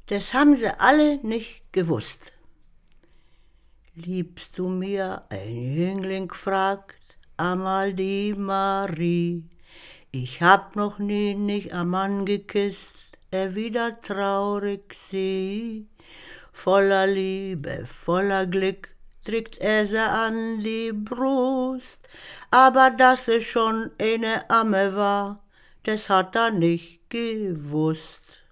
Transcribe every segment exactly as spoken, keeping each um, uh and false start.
das haben sie alle nicht gewusst. Liebst du mir, ein Jüngling fragt, einmal die Marie. Ich hab noch nie nicht am Mann geküsst, erwidert traurig sie. Voller Liebe, voller Glück drückt er sie an die Brust, aber dass sie schon eine Amme war, das hat er nicht gewusst.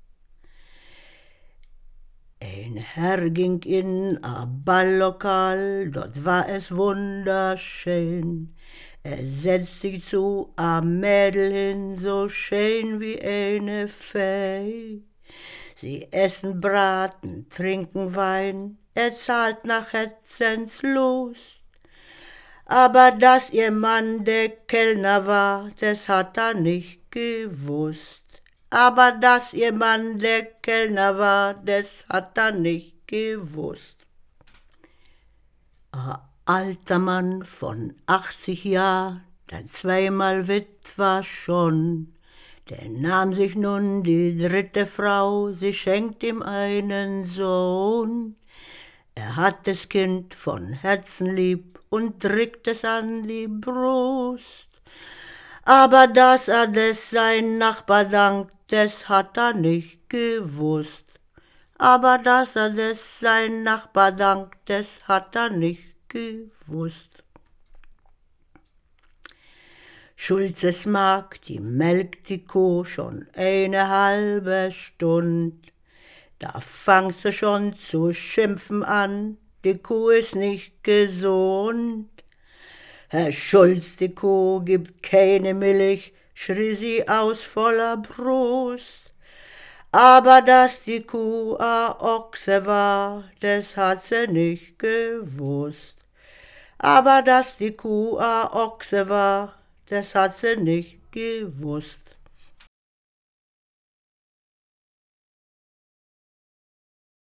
Ein Herr ging in a Balllokal, dort war es wunderschön. Er setzt sich zu a Mädel hin, so schön wie eine Fee. Sie essen Braten, trinken Wein, er zahlt nach Herzenslust. Aber dass ihr Mann der Kellner war, das hat er nicht gewusst. Aber dass ihr Mann der Kellner war, das hat er nicht gewusst. Ein alter Mann von achtzig Jahr, der zweimal Witwer schon, der nahm sich nun die dritte Frau, sie schenkt ihm einen Sohn. Er hat das Kind von Herzen lieb und drückt es an die Brust. Aber dass er das sein Nachbar dankt, das hat er nicht gewusst. Aber dass er das sein Nachbar dankt, das hat er nicht gewusst. Schulzes Magd, die melkt die Kuh schon eine halbe Stund. Da fangt sie schon zu schimpfen an, die Kuh ist nicht gesund. Herr Schulz, die Kuh gibt keine Milch, schrie sie aus voller Brust. Aber dass die Kuh a Ochse war, das hat sie nicht gewusst. Aber dass die Kuh a Ochse war, das hat sie nicht gewusst.